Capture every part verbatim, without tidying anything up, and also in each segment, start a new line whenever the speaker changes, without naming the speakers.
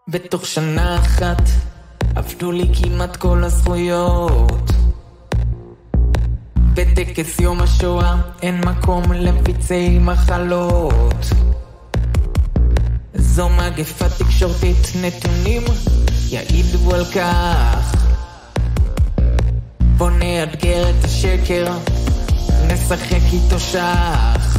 בתוך שנה אחת עבדו לי כמעט כל הזכויות. בטקס יום השואה אין מקום למפיצי מחלות. זו מגפה תקשורתית, נתונים יעידו על כך. בוא נאתגר את השקר, נשחק איתו שח.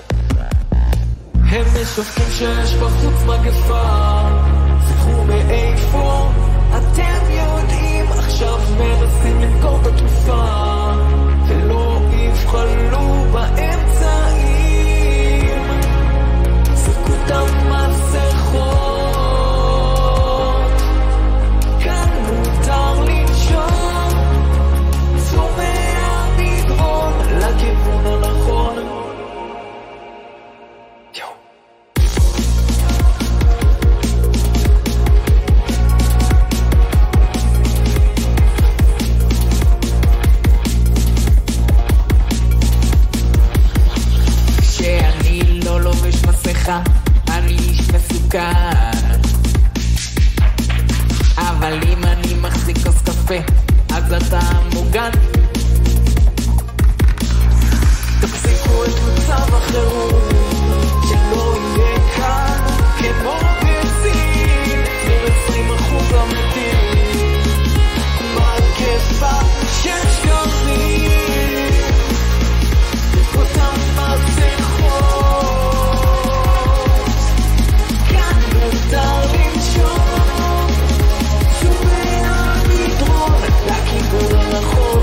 הם משופטים שיש בחוץ מגפה, זכרו מאיפה אתם יודעים. עכשיו מנסים למכור את התרופה ולא יבחלו באמצעים. זרקו את המסכות, כאן מותר לנשום. שומע מדרום לכיוון הנכון. אני איש מסוכן, אבל אם אני מחזיק כוס קפה אז אתה מוגן. תפסיקו את מצב החירום, שלא יהיה כאן כמו בנזין. עשרים אחוז המתים מגפה של שקרים, אותם מסכות מותר לנשום. שומע מדרון לכיוון הנכון.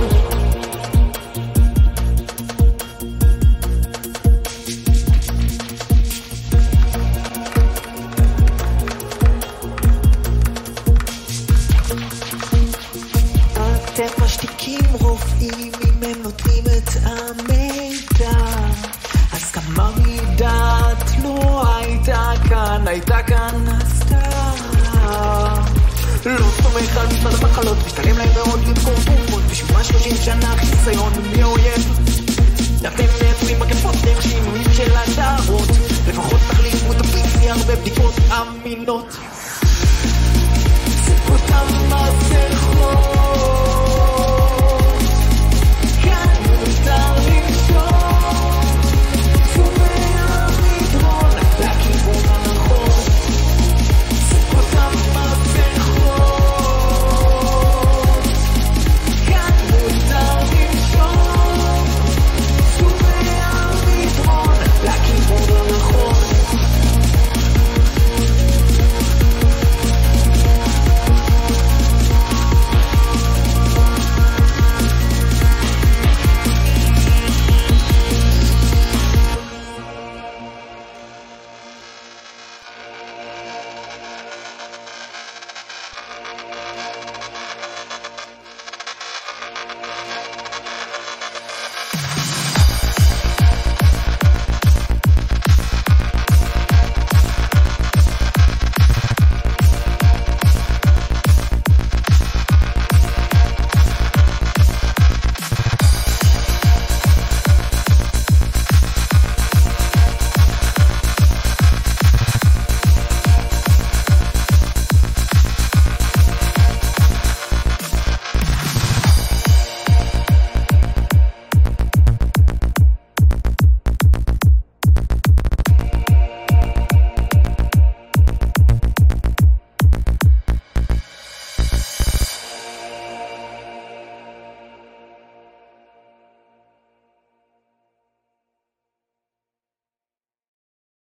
אתם משתיקים רופאים אם הם נותנים את המידע, אז כמה מידת לא הייתה כאן, הייתה כאן הסתרה. לא סומך על משרד המחלות, משתלם להם מאוד למכור תרופות בשביל שלושים שנה חיסיון מאויב. אתם מייצרים מגפות דרך שינויים של הדרות, לפחות תחליפו את הפיצי הרבה בדיקות אמינות.